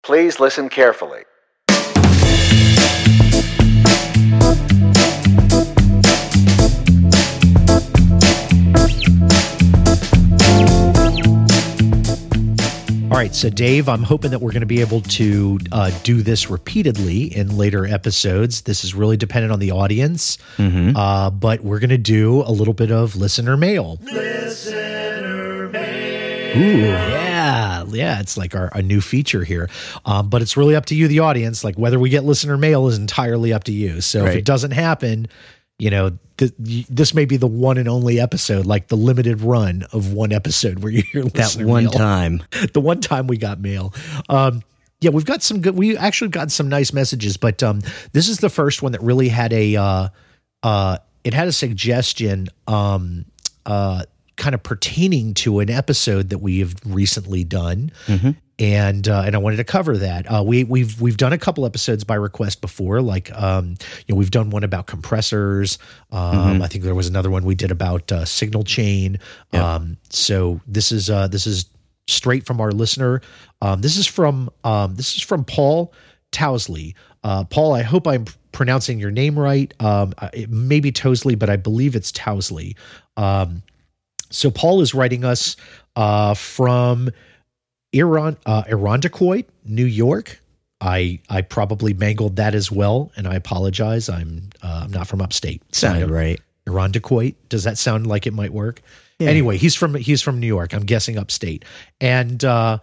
Please listen carefully. All right, so Dave, I'm hoping that we're going to be able to do this repeatedly in later episodes. This is really dependent on the audience, but we're going to do a little bit of listener mail. Listener mail. Ooh, yeah, it's like our new feature here. But it's really up to you, the audience. Like whether we get listener mail is entirely up to you. So if it doesn't happen, you know, this may be the one and only episode, like the limited run of one episode where you hear listener that one mail. time. The one time we got mail. Yeah, we've got some good. We actually got some nice messages, but this is the first one that really had a. It had a suggestion, kind of pertaining to an episode that we have recently done, and I wanted to cover that. We've done a couple episodes by request before, like we've done one about compressors. I think there was another one we did about signal chain. So this is straight from our listener. This is from Paul Towsley. Paul, I hope I'm pronouncing your name right. It may be Tosley, but I believe it's Towsley. So Paul is writing us from Irondequoit, New York. I probably mangled that as well, and I apologize. I'm not from upstate. Sounded right. Irondequoit. Does that sound like it might work? Yeah. Anyway, he's from New York. I'm guessing upstate. And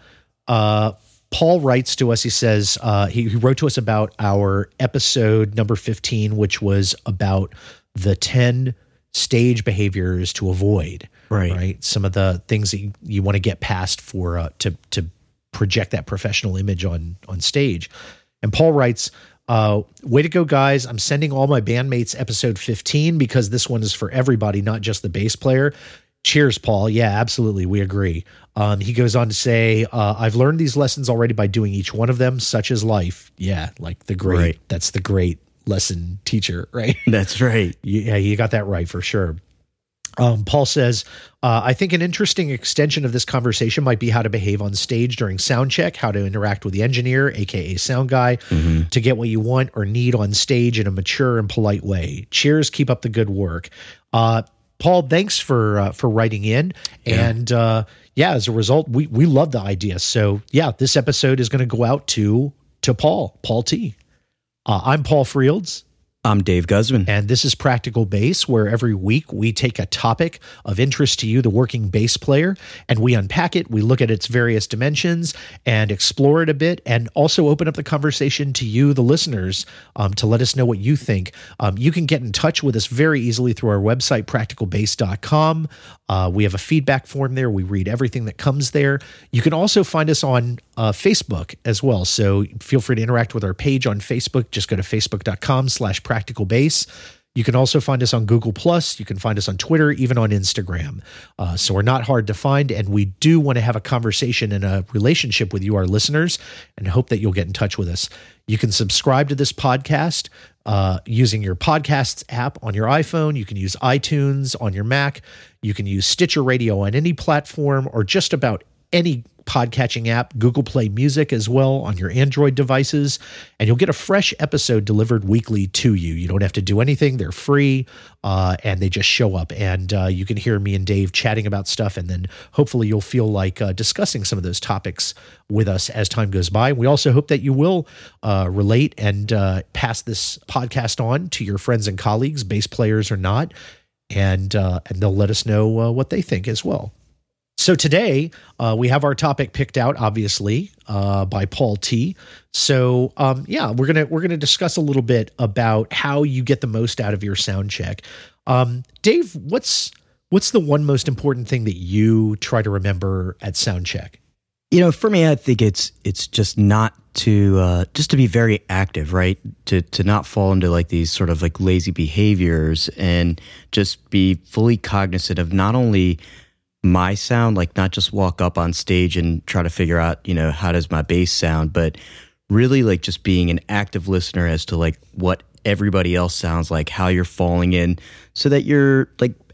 Paul writes to us. He says he wrote to us about our episode number 15, which was about the 10 stage behaviors to avoid. Right. Some of the things that you want to get past for to project that professional image on stage. And Paul writes, way to go, guys. I'm sending all my bandmates episode 15 because this one is for everybody, not just the bass player. Cheers, Paul. Yeah, absolutely. We agree. He goes on to say, I've learned these lessons already by doing each one of them, such as life. Yeah, like the great, that's the great lesson teacher, right? That's right. Yeah, you got that right for sure. Paul says, I think an interesting extension of this conversation might be how to behave on stage during sound check, how to interact with the engineer, aka sound guy, to get what you want or need on stage in a mature and polite way. Cheers. Keep up the good work. Paul, thanks for writing in. Yeah. And as a result, we love the idea. So yeah, this episode is going to go out to Paul T. I'm Paul Frields. I'm Dave Guzman. And this is Practical Bass, where every week we take a topic of interest to you, the working bass player, and we unpack it. We look at its various dimensions and explore it a bit, and also open up the conversation to you, the listeners, to let us know what you think. You can get in touch with us very easily through our website, practicalbass.com. We have a feedback form there. We read everything that comes there. You can also find us on Facebook as well. So feel free to interact with our page on Facebook. Just go to facebook.com/practicalbass. You can also find us on Google+. You can find us on Twitter, even on Instagram. So we're not hard to find, and we do want to have a conversation and a relationship with you, our listeners, and hope that you'll get in touch with us. You can subscribe to this podcast using your podcasts app on your iPhone. You can use iTunes on your Mac. You can use Stitcher Radio on any platform or just about any podcatching app, Google Play Music as well on your Android devices, and you'll get a fresh episode delivered weekly to you. You don't have to do anything. They're free, and they just show up, and you can hear me and Dave chatting about stuff, and then hopefully you'll feel like discussing some of those topics with us as time goes by. We also hope that you will relate and pass this podcast on to your friends and colleagues, bass players or not, and they'll let us know what they think as well. So today we have our topic picked out, obviously, by Paul T. So we're gonna discuss a little bit about how you get the most out of your sound check. Dave, what's the one most important thing that you try to remember at sound check? You know, for me, I think it's just not to just to be very active, right? To not fall into like these sort of like lazy behaviors, and just be fully cognizant of not only my sound, like not just walk up on stage and try to figure out, you know, how does my bass sound, but really like just being an active listener as to like what everybody else sounds like, how you're falling in, so that you're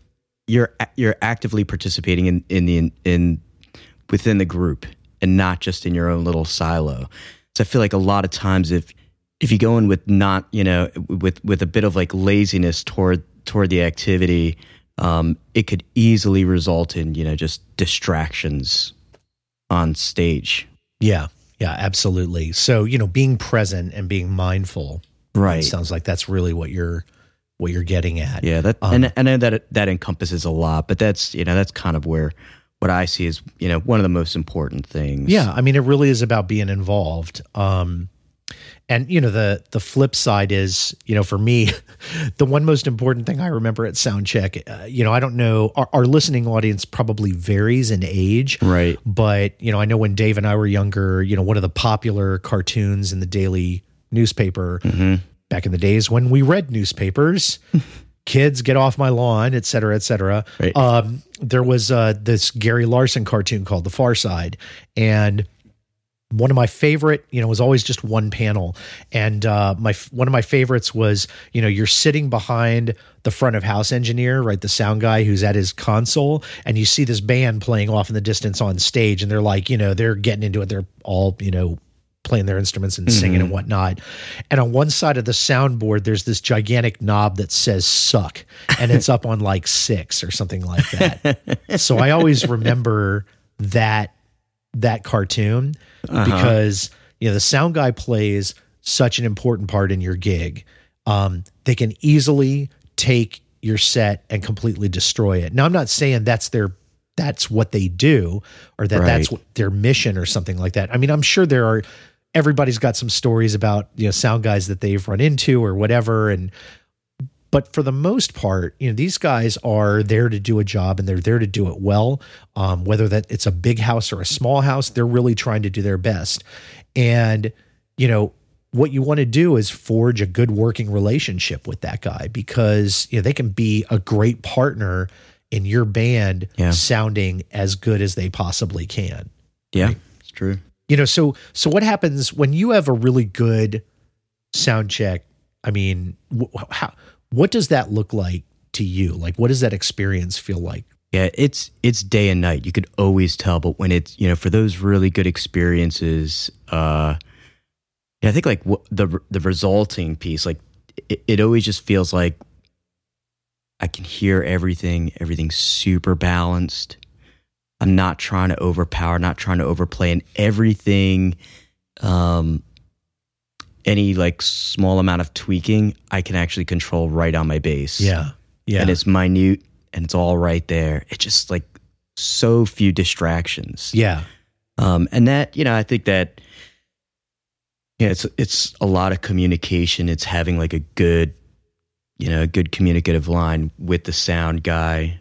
actively participating in within the group and not just in your own little silo. So I feel like a lot of times if you go in with not, with a bit of like laziness toward the activity, it could easily result in, just distractions on stage. Yeah, absolutely. So, being present and being mindful, right? It sounds like that's really what you're getting at. Yeah, and I know that encompasses a lot, but that's kind of where what I see is one of the most important things. Yeah, I mean, it really is about being involved. And the flip side is, for me, the one most important thing I remember at Soundcheck, I don't know, our listening audience probably varies in age, right? But I know when Dave and I were younger, one of the popular cartoons in the daily newspaper back in the days when we read newspapers, kids get off my lawn, et cetera, et cetera. Right. There was this Gary Larson cartoon called The Far Side, and one of my favorite, was always just one panel. And one of my favorites was, you're sitting behind the front of house engineer, right? The sound guy who's at his console, and you see this band playing off in the distance on stage, and they're like, they're getting into it. They're all, playing their instruments and singing and whatnot. And on one side of the soundboard, there's this gigantic knob that says suck, and it's up on like 6 or something like that. So I always remember that cartoon because the sound guy plays such an important part in your gig. They can easily take your set and completely destroy it. Now, I'm not saying that's what they do, or that's what their mission or something like that. I mean, I'm sure everybody's got some stories about sound guys that they've run into or whatever, but for the most part, these guys are there to do a job, and they're there to do it well. Whether that it's a big house or a small house, they're really trying to do their best. And, what you want to do is forge a good working relationship with that guy, because, they can be a great partner in your band, sounding as good as they possibly can. Yeah, right? It's true. So what happens when you have a really good sound check? I mean, what does that look like to you? Like, what does that experience feel like? Yeah, it's day and night. You could always tell, but when it's, for those really good experiences, I think like the resulting piece, like it always just feels like I can hear everything's super balanced. I'm not trying to overpower, not trying to overplay, and everything, any like small amount of tweaking, I can actually control right on my bass. Yeah. And it's minute, and it's all right there. It's just like so few distractions. Yeah. And that, I think that, it's a lot of communication. It's having like a good communicative line with the sound guy.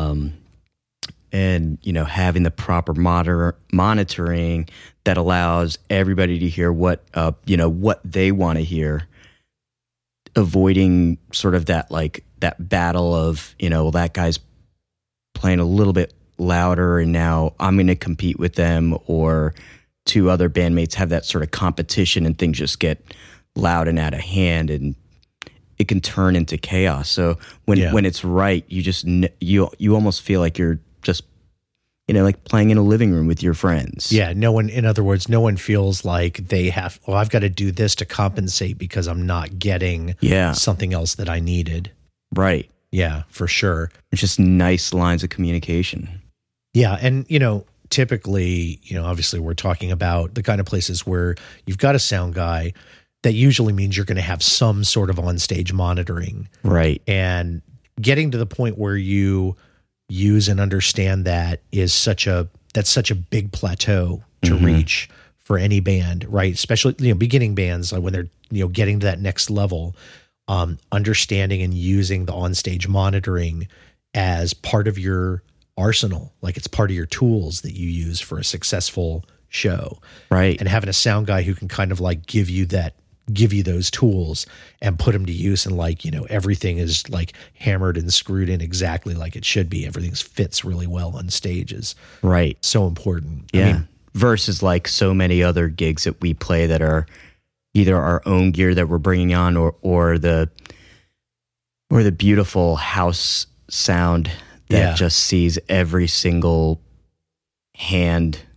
And, having the proper monitoring that allows everybody to hear what they want to hear, avoiding sort of that battle of, that guy's playing a little bit louder and now I'm going to compete with them, or two other bandmates have that sort of competition and things just get loud and out of hand, and it can turn into chaos. So when it's right, you just, you almost feel like you're just, like playing in a living room with your friends. Yeah. In other words, no one feels like they have, I've got to do this to compensate because I'm not getting something else that I needed. Right. Yeah, for sure. It's just nice lines of communication. Yeah. And, typically, obviously we're talking about the kind of places where you've got a sound guy. That usually means you're going to have some sort of onstage monitoring. Right. And getting to the point where you use and understand that's such a big plateau to reach for any band, right? Especially, beginning bands, when they're, getting to that next level, understanding and using the onstage monitoring as part of your arsenal, like it's part of your tools that you use for a successful show. Right. And having a sound guy who can kind of like give you those tools and put them to use, and everything is like hammered and screwed in exactly like it should be. Everything fits really well on stage is right. So important. Yeah. I mean, versus like so many other gigs that we play that are either our own gear that we're bringing on, or the beautiful house sound that just sees every single hand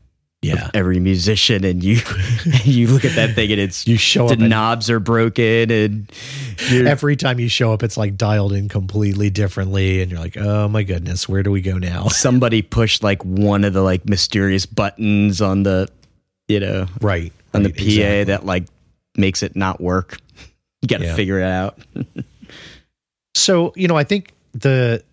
Yeah. of every musician, and you you look at that thing and it's You show the up and- knobs are broken, and you're, Every time you show up, it's like dialed in completely differently. And you're like, oh my goodness, where do we go now? somebody pushed like one of the like mysterious buttons on the Right. on the right, PA exactly. that like makes it not work. You got to Yeah. figure it out. So, I think the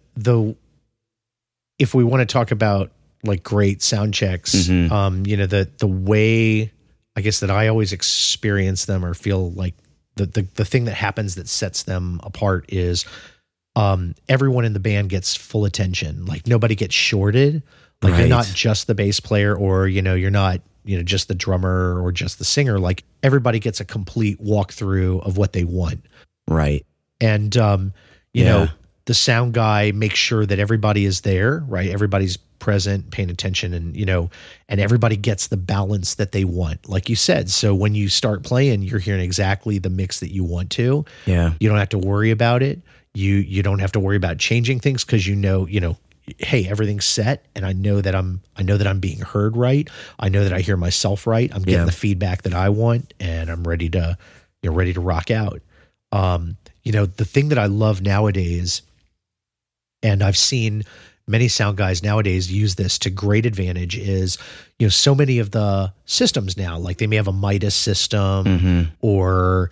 if we want to talk about like great sound checks, Mhm. the way I guess that I always experience them or feel like the thing that happens that sets them apart is everyone in the band gets full attention. Like nobody gets shorted. Like you're Right. not just the bass player, or you're not just the drummer or just the singer. Like everybody gets a complete walkthrough of what they want. Right. And you know, the sound guy makes sure that everybody is there, right? Everybody's present, paying attention, and and everybody gets the balance that they want, like you said. So when you start playing, you're hearing exactly the mix that you want to. Yeah. You don't have to worry about it. You don't have to worry about changing things because hey, everything's set, and I know that I'm being heard right. I know that I hear myself right. I'm getting Yeah. the feedback that I want, and I'm ready to rock out. The thing that I love nowadays, and I've seen many sound guys nowadays use this to great advantage, is so many of the systems now, like they may have a Midas system, or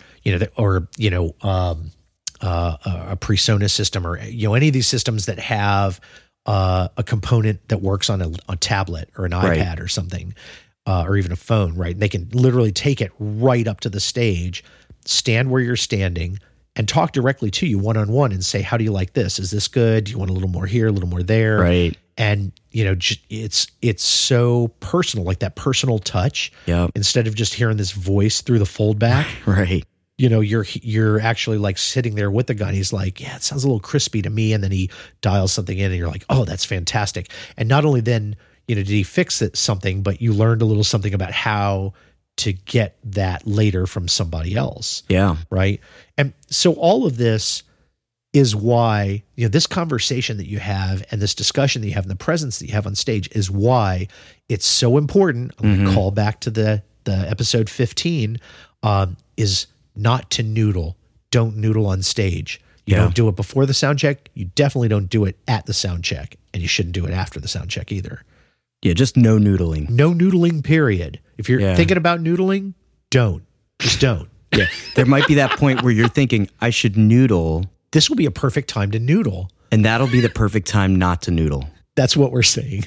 a PreSonus system, or any of these systems that have a component that works on a tablet or an Right. iPad or something, or even a phone, right? They can literally take it right up to the stage, stand where you're standing, and talk directly to you one-on-one and say, how do you like this? Is this good? Do you want a little more here, a little more there? Right. And, it's so personal, like that personal touch. Yep. Instead of just hearing this voice through the foldback, Right. you're actually like sitting there with the guy and he's like, yeah, it sounds a little crispy to me. And then he dials something in and you're like, oh, that's fantastic. And not only then, did he fix something, but you learned a little something about how to get that later from somebody else. Yeah. Right. And so all of this is why, this conversation that you have and this discussion that you have and the presence that you have on stage is why it's so important. I'm going to call back to the episode 15, is not to noodle. Don't noodle on stage. You Yeah. don't do it before the sound check. You definitely don't do it at the sound check, and you shouldn't do it after the sound check either. Yeah. Just no noodling. No noodling, period. If you're Yeah. thinking about noodling, just don't. Yeah. There might be that point where you're thinking, I should noodle, This will be a perfect time to noodle. and that'll be the perfect time not to noodle. That's what we're saying.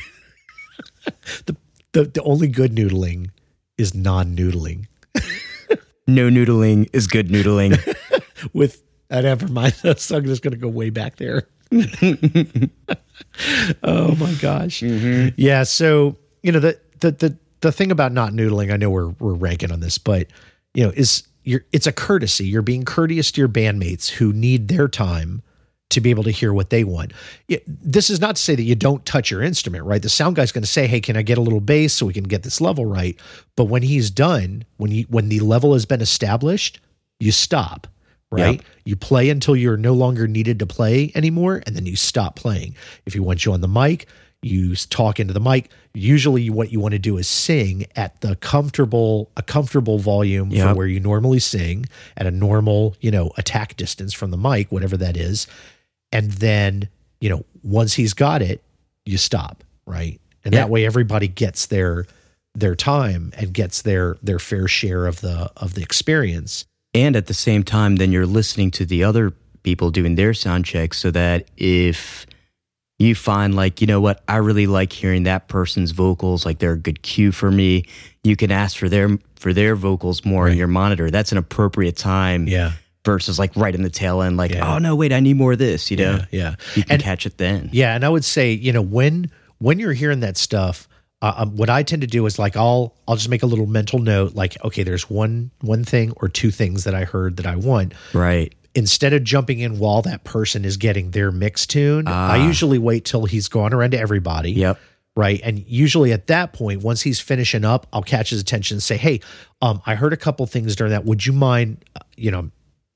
The only good noodling is non-noodling. No noodling is good noodling. Never mind. So I'm just going to go way back there. Oh my gosh. Yeah. So, the thing about not noodling, I know we're ranking on this, but it's a courtesy. You're being courteous to your bandmates who need their time to be able to hear what they want. This is not to say that you don't touch your instrument, right? The sound guy's going to say, hey, can I get a little bass so we can get this level right? But when he's done, when the level has been established, you stop, right? Yep. You play until you're no longer needed to play anymore, and then you stop playing. If he wants you on the mic, you talk into the mic. Usually what you want to do is sing at a comfortable volume Yep. for where you normally sing, at a normal, attack distance from the mic, whatever that is. And then, once he's got it, you stop, right? And Yeah. that way everybody gets their time and gets their fair share of the experience. And at the same time, then you're listening to the other people doing their sound checks, so that if you find like, you know what, I really like hearing that person's vocals, like they're a good cue for me, you can ask for their vocals more in your monitor. That's an appropriate time. Yeah. Versus like right in the tail end, like, Yeah. oh no, wait, I need more of this, Yeah. You can catch it then. Yeah, and I would say, when you're hearing that stuff, what I tend to do is like I'll just make a little mental note, like, okay, there's one thing or two things that I heard that I want. Right. Instead of jumping in while that person is getting their mix tune, I usually wait till he's gone around to everybody. Yep. Right. And usually at that point, once he's finishing up, I'll catch his attention and say, hey, I heard a couple things during that. Would you mind,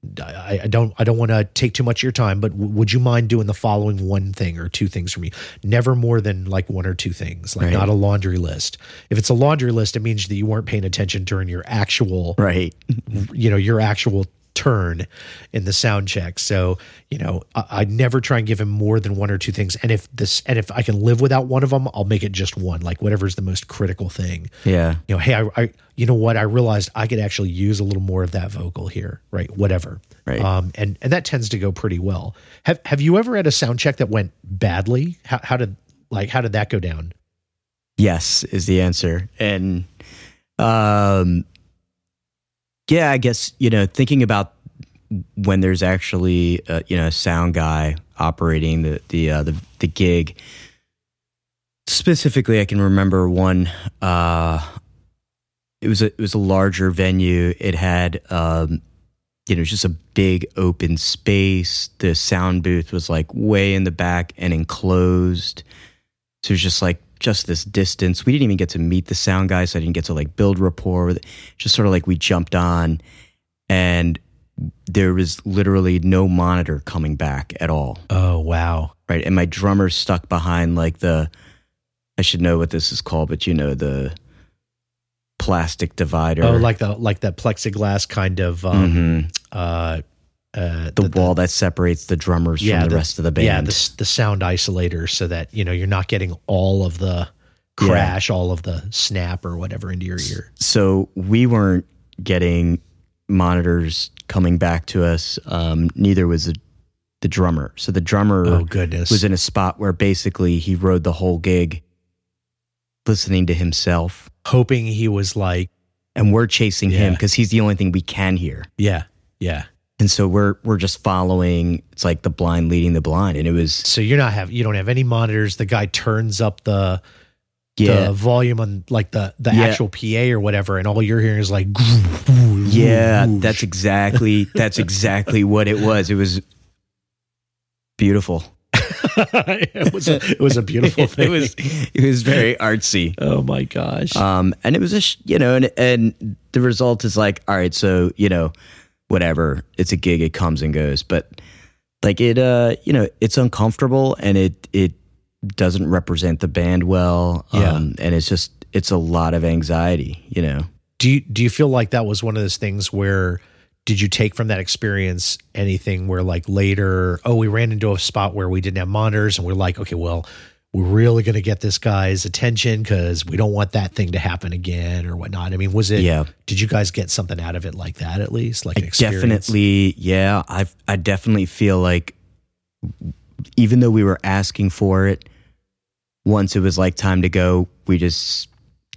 I don't want to take too much of your time, but would you mind doing the following one thing or two things for me? Never more than like one or two things, like not a laundry list. If it's a laundry list, it means that you weren't paying attention during your actual, your actual turn in the sound check. So, I never try and give him more than one or two things. And if I can live without one of them, I'll make it just one, like whatever's the most critical thing. Yeah. Hey, I you know what? I realized I could actually use a little more of that vocal here, right? Whatever. Right. And that tends to go pretty well. Have you ever had a sound check that went badly? How did that go down? Yes, is the answer. And, yeah, I guess, thinking about when there's actually, a sound guy operating the gig. Specifically, I can remember one. It was a larger venue. It had, just a big open space. The sound booth was like way in the back and enclosed. So it was just this distance. We didn't even get to meet the sound guy, so I didn't get to like build rapport with it. Just sort of like we jumped on, and there was literally no monitor coming back at all. Oh, wow. Right. And my drummer stuck behind like I should know what this is called, but the plastic divider. Oh, like that plexiglass kind of the wall that separates the drummers from the rest of the band. Yeah, the sound isolator, so that you're not getting all of the crash, all of the snap or whatever into your ear. So we weren't getting monitors coming back to us. Neither was the drummer. So the drummer, oh goodness, was in a spot where basically he rode the whole gig listening to himself, hoping he was like, and we're chasing him because he's the only thing we can hear. Yeah, yeah. And so we're just following. It's like the blind leading the blind, and it was. So you don't have any monitors. The guy turns up the volume on like the actual PA or whatever, and all you're hearing is like. Yeah, that's exactly what it was. It was beautiful. it was a beautiful thing. It was very artsy. Oh my gosh. And it was and the result is like, all right, so whatever, it's a gig, it comes and goes, but like it it's uncomfortable, and it doesn't represent the band well. And it's a lot of anxiety. Do you feel like that was one of those things where, did you take from that experience anything where like later, we ran into a spot where we didn't have monitors and we're like, okay, well, we're really going to get this guy's attention because we don't want that thing to happen again or whatnot. I mean, was it, did you guys get something out of it like that, at least like an experience? Definitely. Yeah. I definitely feel like even though we were asking for it, once it was like time to go, we just,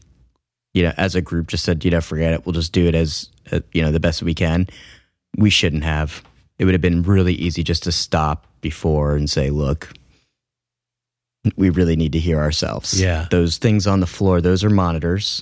as a group just said, forget it. We'll just do it as, the best we can. We shouldn't have. It would have been really easy just to stop before and say, look, we really need to hear ourselves. Yeah. Those things on the floor, those are monitors.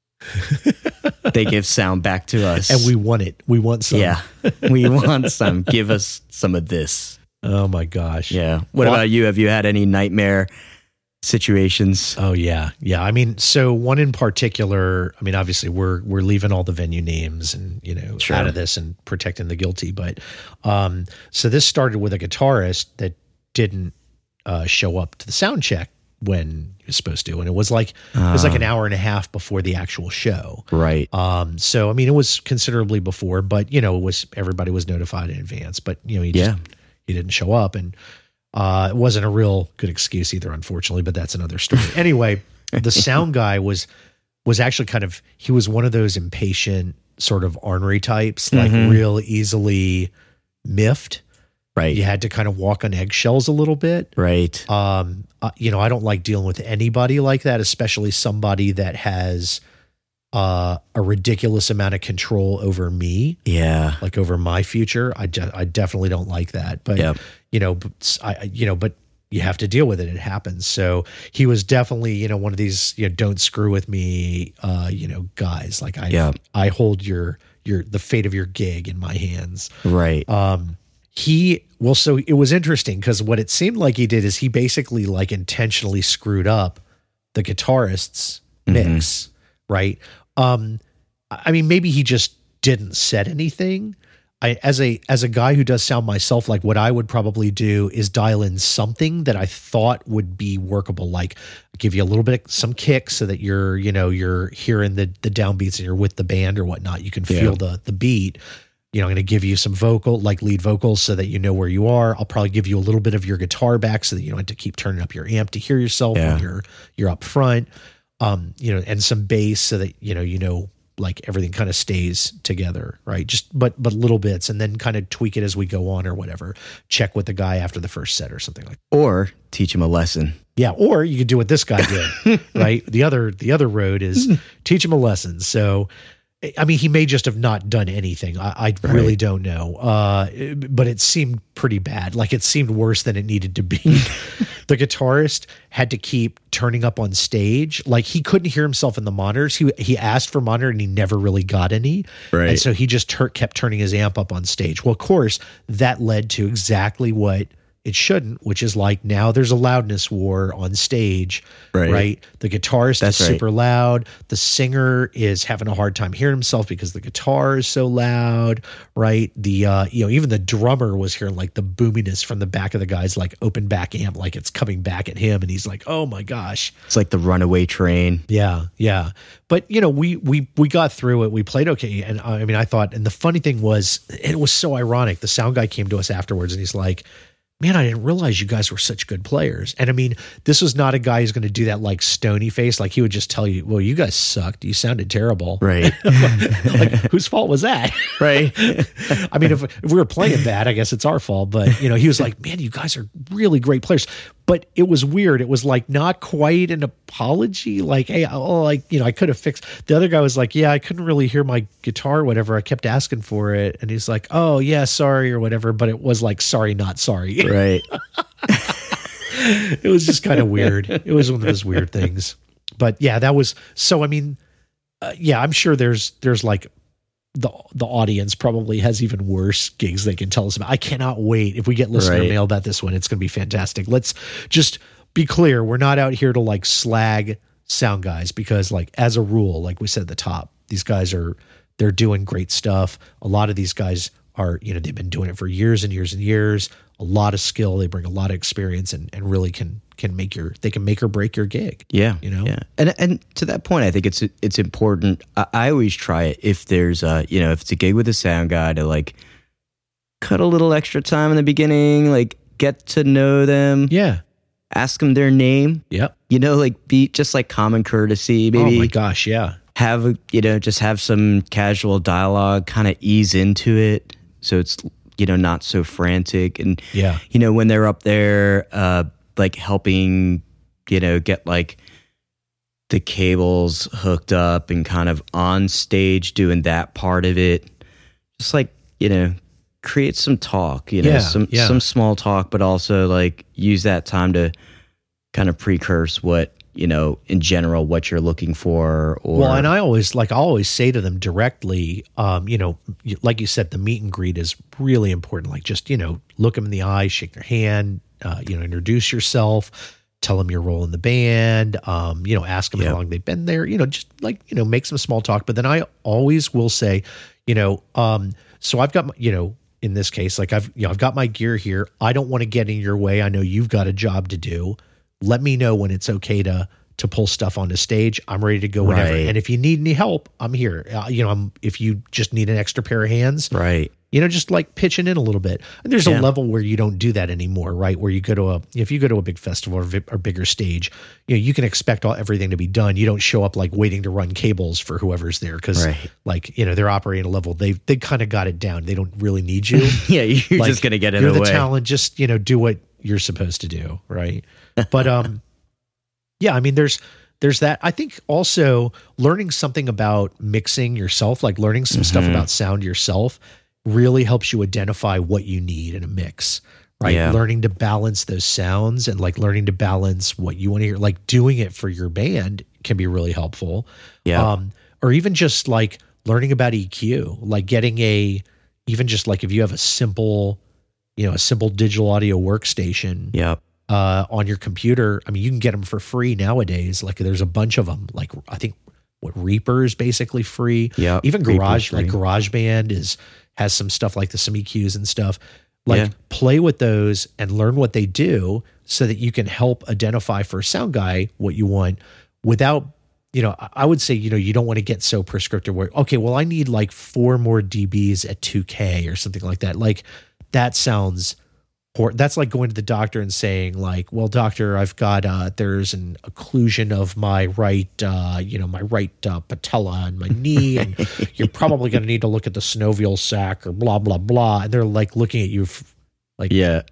They give sound back to us. And we want it. We want some. Yeah. We want some. Give us some of this. Oh my gosh. Yeah. What about you? Have you had any nightmare situations? Oh yeah. Yeah. I mean, so one in particular, I mean, obviously we're leaving all the venue names and, out of this and protecting the guilty. But, so this started with a guitarist that didn't, show up to the sound check when he was supposed to. And it was like an hour and a half before the actual show. Right. So, I mean, it was considerably before, but everybody was notified in advance, but he didn't show up, and, it wasn't a real good excuse either, unfortunately, but that's another story. Anyway, the sound guy was actually he was one of those impatient sort of ornery types, like real easily miffed. Right. You had to kind of walk on eggshells a little bit. Right. I don't like dealing with anybody like that, especially somebody that has a ridiculous amount of control over me. Yeah. Like over my future. I definitely don't like that. But, but you have to deal with it. It happens. So he was definitely, one of these, don't screw with me, guys. Like I hold the fate of your gig in my hands. Right. So it was interesting because what it seemed like he did is he basically like intentionally screwed up the guitarist's mix. Right. I mean, maybe he just didn't set anything. as a guy who does sound myself, like what I would probably do is dial in something that I thought would be workable, like give you a little bit some kicks so that you're hearing the downbeats and you're with the band or whatnot. You can feel the beat. I'm going to give you some lead vocals so that you know where you are. I'll probably give you a little bit of your guitar back so that you don't have to keep turning up your amp to hear yourself when you're up front. And some bass so that like everything kind of stays together, right? Just but little bits, and then kind of tweak it as we go on or whatever. Check with the guy after the first set or something like that. Or teach him a lesson. Yeah, or you could do what this guy did, right? The other road is teach him a lesson. So, I mean, he may just have not done anything. I really don't know. But it seemed pretty bad. Like, it seemed worse than it needed to be. The guitarist had to keep turning up on stage. Like, he couldn't hear himself in the monitors. He asked for monitor and he never really got any. Right. And so he just kept turning his amp up on stage. Well, of course, that led to exactly what it shouldn't, which is like now there's a loudness war on stage, right? The guitarist is super loud. The singer is having a hard time hearing himself because the guitar is so loud, right? The even the drummer was hearing like the boominess from the back of the guy's like open back amp, like it's coming back at him, and he's like, oh my gosh, it's like the runaway train. Yeah. But we got through it. We played okay, and I mean, I thought, and the funny thing was, it was so ironic. The sound guy came to us afterwards, and he's like, man, I didn't realize you guys were such good players. And I mean, this was not a guy who's going to do that like stony face. Like, he would just tell you, well, you guys sucked. You sounded terrible. Right. Like, whose fault was that? Right. I mean, if we were playing bad, I guess it's our fault. But, he was like, man, you guys are really great players. But it was weird. It was like not quite an apology. Like, hey, I could have fixed. The other guy was like, yeah, I couldn't really hear my guitar or whatever. I kept asking for it. And he's like, oh, yeah, sorry or whatever. But it was like, sorry, not sorry. Right. It was just kind of weird. It was one of those weird things. But yeah, that was so. I mean, I'm sure there's like the audience probably has even worse gigs they can tell us about. I cannot wait if we get listener mail about this one. It's going to be fantastic. Let's just be clear. We're not out here to like slag sound guys, because like as a rule, like we said at the top, these guys they're doing great stuff. A lot of these guys are, they've been doing it for years and years and years. A lot of skill. They bring a lot of experience and really can make or break your gig. Yeah. Yeah. And to that point, I think it's important. I always try it if there's if it's a gig with a sound guy, to like cut a little extra time in the beginning, like get to know them. Yeah. Ask them their name. Yep. Like be just like common courtesy. Maybe. Oh my gosh. Yeah. Just have some casual dialogue, kind of ease into it. So it's, not so frantic. And, when they're up there, like helping, get like the cables hooked up and kind of on stage doing that part of it, just like, create some talk, some small talk, but also like use that time to kind of precurse what, in general, what you're looking for. And I always say to them directly, like you said, the meet and greet is really important. Like, just, look them in the eye, shake their hand, introduce yourself, tell them your role in the band, ask them how long they've been there, just like, make some small talk. But then I always will say, so I've got, in this case, like I've got my gear here. I don't want to get in your way. I know you've got a job to do. Let me know when it's okay to pull stuff onto stage. I'm ready to go whenever. Right. And if you need any help, I'm here. If you just need an extra pair of hands, right. Just like pitching in a little bit. And there's a level where you don't do that anymore, right? Where you if you go to a big festival or bigger stage, you can expect everything to be done. You don't show up like waiting to run cables for whoever's there, because they're operating at a level they kind of got it down. They don't really need you. Yeah, you're just gonna get in the way. You're the talent. Just do what you're supposed to do, right? But I mean, there's that. I think also learning something about mixing yourself, like learning some stuff about sound yourself, really helps you identify what you need in a mix, right? Yeah. Learning to balance those sounds and like learning to balance what you want to hear, like doing it for your band can be really helpful. Yeah. Or even just like learning about EQ, like getting even just like if you have a simple digital audio workstation. Yep. On your computer. I mean, you can get them for free nowadays. Like there's a bunch of them. Like I think Reaper is basically free. Yeah. Even GarageBand has some stuff like some EQs and stuff. Like play with those and learn what they do so that you can help identify for a sound guy what you want without, I would say, you don't want to get so prescriptive where, okay, well, I need like 4 more dBs at 2K or something like that. Like that sounds, that's like going to the doctor and saying like, well, doctor, I've got, there's an occlusion of my right, my right patella and my knee. And you're probably going to need to look at the synovial sac or blah, blah, blah. And they're like looking at you like,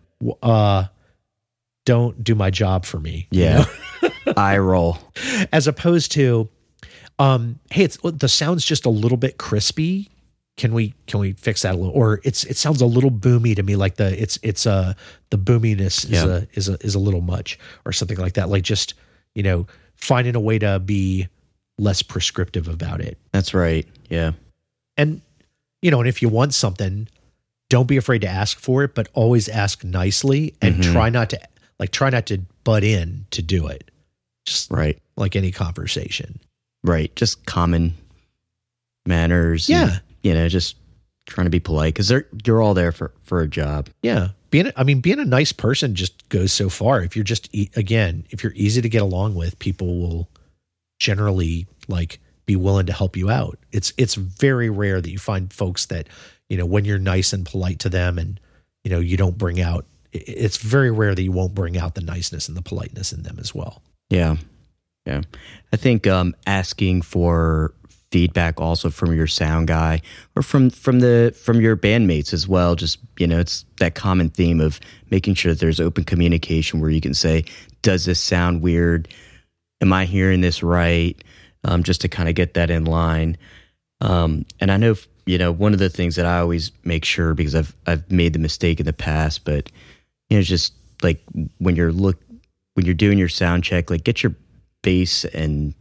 don't do my job for me. Yeah. Eye roll. As opposed to, hey, the sound's just a little bit crispy. Can we fix that a little? Or it sounds a little boomy to me, like the boominess is a little much or something like that. Like just, finding a way to be less prescriptive about it. That's right. Yeah. And, and if you want something, don't be afraid to ask for it, but always ask nicely and try not to butt in to do it. Just like any conversation. Right. Just common manners. Yeah. And, just trying to be polite because you're all there for a job. Yeah. Being a nice person just goes so far. If you're if you're easy to get along with, people will generally like be willing to help you out. It's very rare that you find folks that, when you're nice and polite to them and, you don't bring out, it's very rare that you won't bring out the niceness and the politeness in them as well. Yeah. Yeah. I think asking for feedback also from your sound guy or from your bandmates as well. Just, it's that common theme of making sure that there's open communication where you can say, does this sound weird? Am I hearing this right? Just to kind of get that in line. And I know, one of the things that I always make sure, because I've made the mistake in the past, but just like when you're doing your sound check, like get your bass and,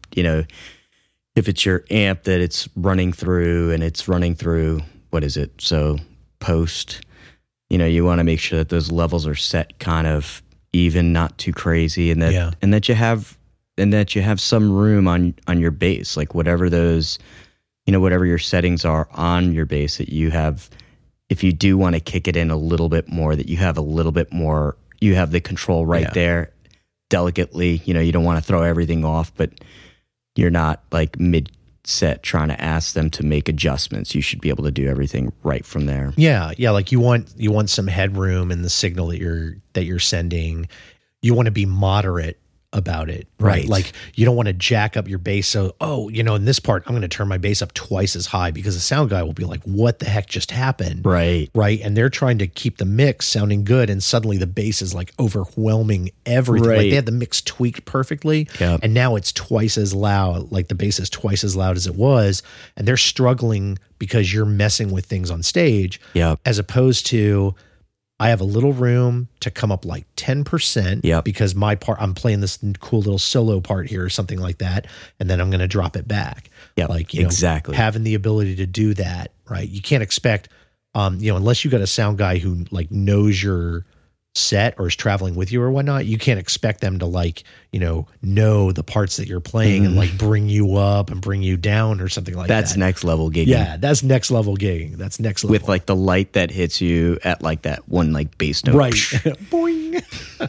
if it's your amp that it's running through and it's running through, what is it? So post, you want to make sure that those levels are set kind of even, not too crazy. And that you have some room on your bass, like whatever those, whatever your settings are on your bass that you have, if you do want to kick it in a little bit more, that you have a little bit more, you have the control there delicately, you don't want to throw everything off, but you're not like mid-set trying to ask them to make adjustments. You should be able to do everything right from there. Yeah, yeah. Like you want some headroom in the signal that you're sending. You want to be moderate about it, right? Like you don't want to jack up your bass. So, in this part, I'm going to turn my bass up twice as high because the sound guy will be like, what the heck just happened? Right. And they're trying to keep the mix sounding good. And suddenly the bass is like overwhelming everything. Right. Like they had the mix tweaked perfectly. Yep. And now it's twice as loud. Like the bass is twice as loud as it was. And they're struggling because you're messing with things on stage. Yep. As opposed to, I have a little room to come up like 10% because my part, I'm playing this cool little solo part here or something like that. And then I'm going to drop it back. Yeah, like, exactly. Having the ability to do that, right? You can't expect, unless you got a sound guy who like knows your set or is traveling with you or whatnot, you can't expect them to like, know the parts that you're playing and like bring you up and bring you down or something like that. That's next level gigging. Yeah, that's next level gigging. That's next level. With like the light that hits you at like that one like bass note. Right. Boing.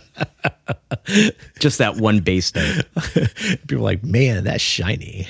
Just that one bass note. People are like, man, that's shiny.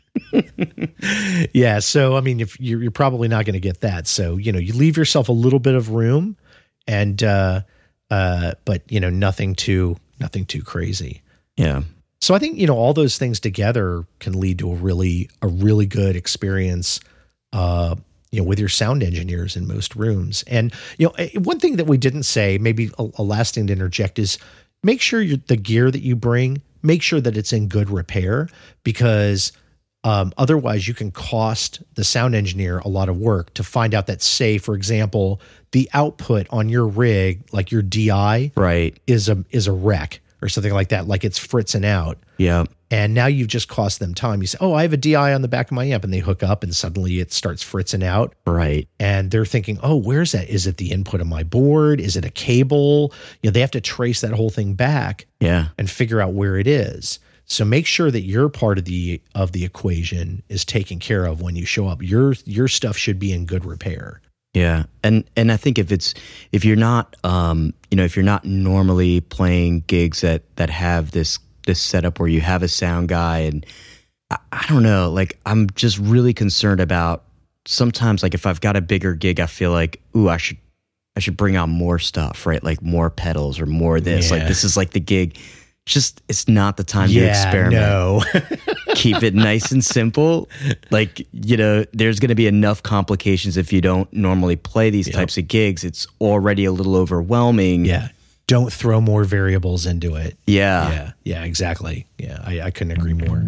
Yeah. So, I mean, if you're probably not going to get that. So, you leave yourself a little bit of room and, but nothing too crazy. Yeah. So I think, all those things together can lead to a really good experience, with your sound engineers in most rooms. And, one thing that we didn't say, maybe a last thing to interject is make sure the gear that you bring, make sure that it's in good repair because, otherwise you can cost the sound engineer a lot of work to find out that, say, for example, the output on your rig, like your DI, is a wreck or something like that. Like it's fritzing out. Yeah. And now you've just cost them time. You say, I have a DI on the back of my amp, and they hook up and suddenly it starts fritzing out. Right. And they're thinking, where's that? Is it the input of my board? Is it a cable? They have to trace that whole thing back and figure out where it is. So make sure that your part of the equation is taken care of when you show up. Your stuff should be in good repair. Yeah. And I think if you're not normally playing gigs that have this setup where you have a sound guy, and I don't know, like I'm just really concerned about sometimes, like if I've got a bigger gig, I feel like, ooh, I should bring out more stuff, right? Like more pedals or more this. Yeah. Like this is like the gig. It's not the time to experiment. No. Keep it nice and simple. Like, there's going to be enough complications if you don't normally play these types of gigs. It's already a little overwhelming. Yeah. Don't throw more variables into it. Yeah. Yeah, exactly. Yeah, I couldn't agree more.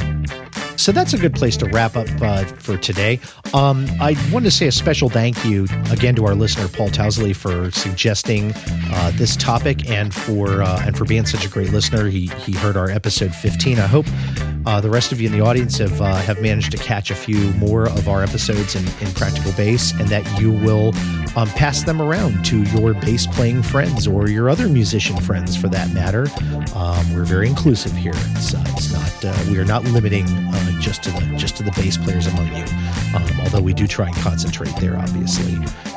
So that's a good place to wrap up for today. I wanted to say a special thank you again to our listener Paul Tousley for suggesting this topic and for being such a great listener. He heard our episode 15. I hope the rest of you in the audience have managed to catch a few more of our episodes in Practical Bass, and that you will pass them around to your bass playing friends or your other musician friends for that matter. We're very inclusive here. It's not we are not limiting just to the bass players among you, although we do try and concentrate there, obviously.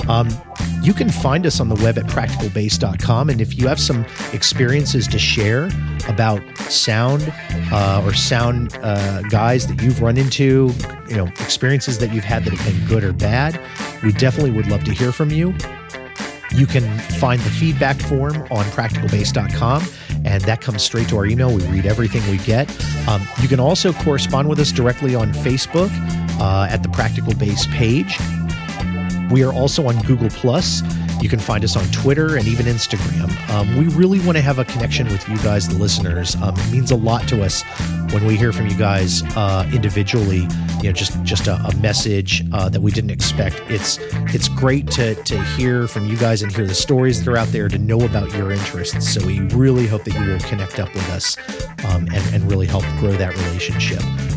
You can find us on the web at practicalbass.com, and if you have some experiences to share about sound or sound guys that you've run into, experiences that you've had that have been good or bad, we definitely would love to hear from you. You can find the feedback form on practicalbass.com, and that comes straight to our email. We read everything we get. You can also correspond with us directly on Facebook at the Practical Bass page. We are also on Google+. You can find us on Twitter and even Instagram. We really want to have a connection with you guys, the listeners. It means a lot to us when we hear from you guys individually. Just a message that we didn't expect. It's great to hear from you guys and hear the stories that are out there, to know about your interests. So we really hope that you will connect up with us and really help grow that relationship.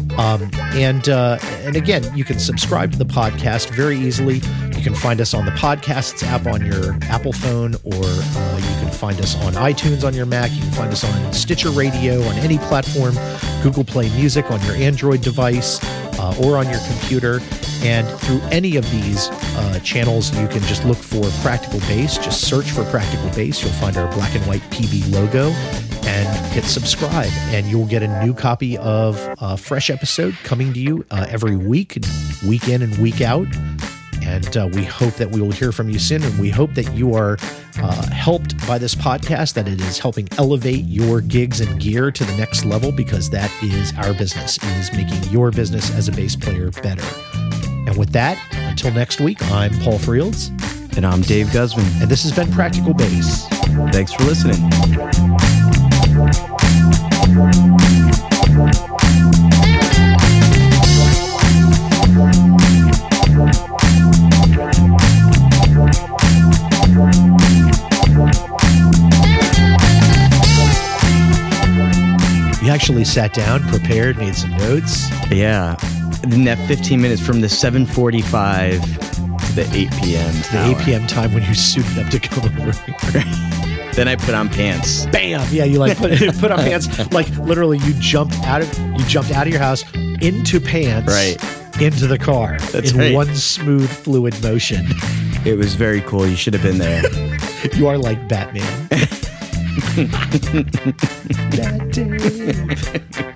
And again, you can subscribe to the podcast very easily. You can find us on the Podcasts app on your Apple phone, or you can find us on iTunes on your Mac. You can find us on Stitcher Radio, on any platform, Google Play Music on your Android device, or on your computer. And through any of these channels, you can just look for Practical Bass. Just search for Practical Bass. You'll find our black and white PB logo, and hit subscribe, and you'll get a new copy of a fresh episode coming to you every week in and week out. And we hope that we will hear from you soon, and we hope that you are helped by this podcast, that it is helping elevate your gigs and gear to the next level, because that is our business, is making your business as a bass player better. And with that, until next week, I'm Paul Frields. And I'm Dave Guzman. And this has been Practical Bass. Thanks for listening. You actually sat down, prepared, made some notes. Yeah. In that 15 minutes from the 7:45 to the 8 p.m. To the 8 p.m. time when you suited up to come over here. Then I put on pants. Bam! Yeah, you like put on pants. Like literally, you jumped out of your house into pants, right, into the car. That's in right. One smooth, fluid motion. It was very cool. You should have been there. You are like Batman. That day.